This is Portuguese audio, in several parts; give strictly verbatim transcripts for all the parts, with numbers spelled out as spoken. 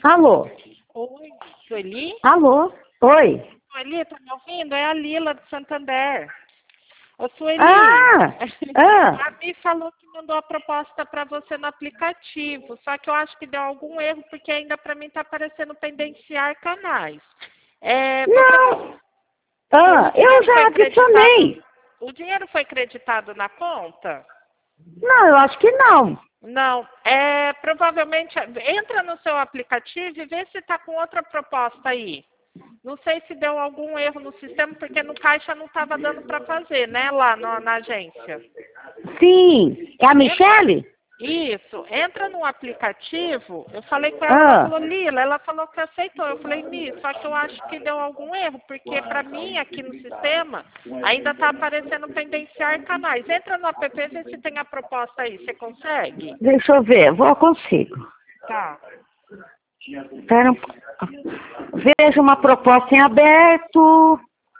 Alô? Oi, Sueli? Alô? Oi? Sueli, tá me ouvindo? É a Lila do Santander. Ô, Sueli, Ah! Ah! a Mi falou que mandou a proposta para você no aplicativo, só que eu acho que deu algum erro, porque ainda para mim tá aparecendo pendenciar canais. É, você... Não! Ah, o eu dinheiro foi já acreditado, adicionei. o dinheiro foi acreditado na conta? Não, eu acho que não. Não, é, provavelmente, entra no seu aplicativo e vê se está com outra proposta aí. Não sei se deu algum erro no sistema, porque no caixa não estava dando para fazer, né, lá no, na agência. Sim. É a Michele? Isso, entra no aplicativo, eu falei com ela, ela Ah. falou, Lila, ela falou que aceitou. Eu falei, Mi, só que eu acho que deu algum erro, porque para mim, aqui no sistema, ainda está aparecendo pendenciar canais. Entra no app, vê se tem a proposta aí, você consegue? Deixa eu ver. Vou, consigo. Tá. Espera um pouco. Veja uma proposta em aberto.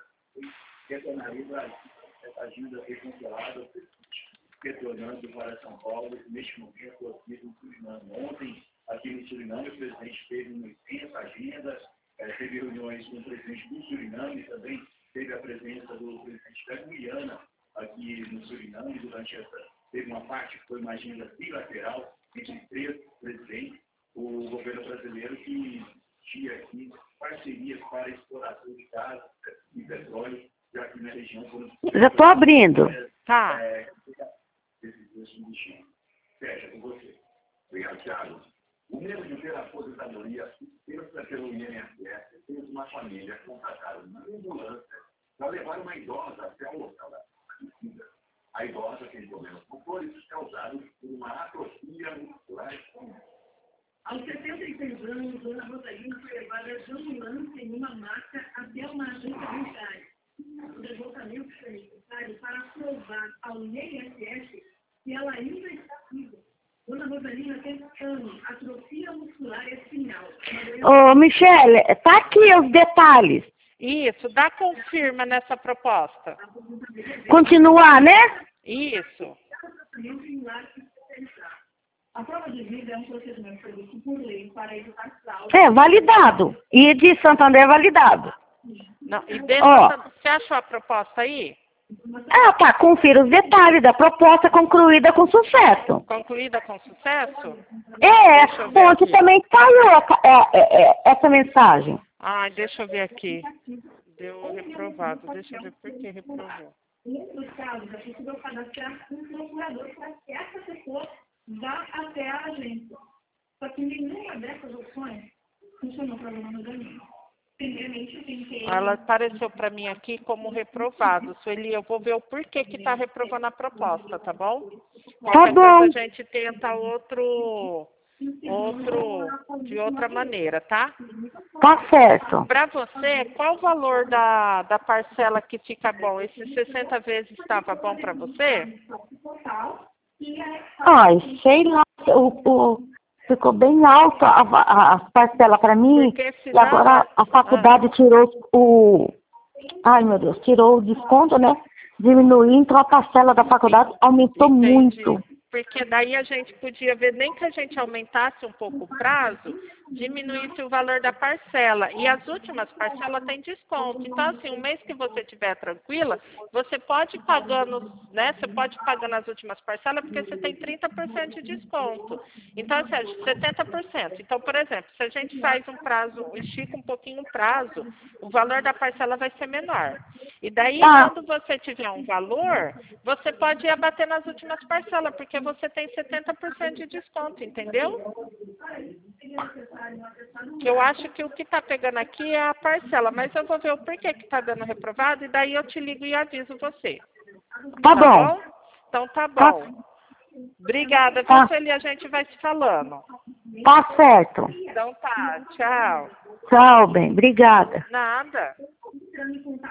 Retornando para São Paulo, neste momento aqui no Suriname. Ontem, aqui no Suriname, o presidente teve uma extensa agenda, eh, teve reuniões com o presidente do Suriname, também teve a presença do presidente da Guiana aqui no Suriname. Durante essa, teve uma parte que foi uma agenda bilateral entre três presidentes, o governo brasileiro que tinha aqui parcerias para exploração de gás e petróleo, já aqui na região. Foram... Já estou abrindo. Tá. É, Fecha com você. Obrigado, Thiago. O medo de ter a aposentadoria pensa pelo I N S S, fez uma família contratar uma ambulância para levar uma idosa até o local da visita. A idosa tem problemas motores causados por uma atrofia muscular. Aos setenta e seis anos, Dona Rosalina foi levada de ambulância em uma maca até uma agência bancária. O levantamento foi necessário para provar ao I N S S que ela ainda está viva. Dona Rosalina tem cano, atrofia muscular espinhal. Ô, Michele, tá aqui os detalhes. Isso, dá confirma nessa proposta. Continuar, né? Isso. A prova de vida é um procedimento previsto por lei para evitar fraude. É, validado. E de Santander, validado. Não, e dentro Ó. da, você achou a proposta aí? Ah, tá. Confira os detalhes da proposta concluída com sucesso. Concluída com sucesso? É, Deixa eu ver ontem aqui. também saiu a- é, é, é, essa mensagem. Ai, deixa eu ver aqui. Deu reprovado. Deixa eu ver por que reprovou. Em outros casos, é possível cadastrar um procurador para que essa pessoa vá até a agência. Só que nenhuma dessas opções funcionou para a Dona Rosalina. Primeiramente, eu tentei... Ela apareceu para mim aqui como reprovado. Sueli, eu vou ver o porquê que está reprovando a proposta, tá bom? Tá Qualquer bom. coisa a gente tenta outro, outro, de outra maneira, tá? Tá certo. Para você, qual o valor da, da parcela que fica bom? Esses sessenta vezes estava bom para você? Ai, sei lá. O, o, ficou bem alta a, a, a parcela para mim. Porque E senão... agora a faculdade tirou o... Ai, meu Deus. Tirou o desconto, né? Diminuiu, então a parcela da faculdade aumentou Entendi. muito. Porque daí a gente podia ver, nem que a gente aumentasse um pouco o prazo, diminuísse o valor da parcela. E as últimas parcelas têm desconto. Então, assim, um mês que você estiver tranquila, você pode ir pagando, né? Você pode ir pagando as últimas parcelas, porque você tem trinta por cento de desconto. Então, assim, setenta por cento. Então, por exemplo, se a gente faz um prazo, estica um pouquinho o prazo, o valor da parcela vai ser menor. E daí, Ah. quando você tiver um valor, você pode ir abater nas últimas parcelas, porque você tem setenta por cento de desconto, entendeu? Que eu acho que o que está pegando aqui é a parcela, mas eu vou ver o porquê que está dando reprovado e daí eu te ligo e aviso você. Tá, bom. Então tá Tá. bom. Obrigada, viu, Tá. Sueli? A gente vai se falando. Tá certo. Então tá, tchau. Tchau, bem. Obrigada. Nada.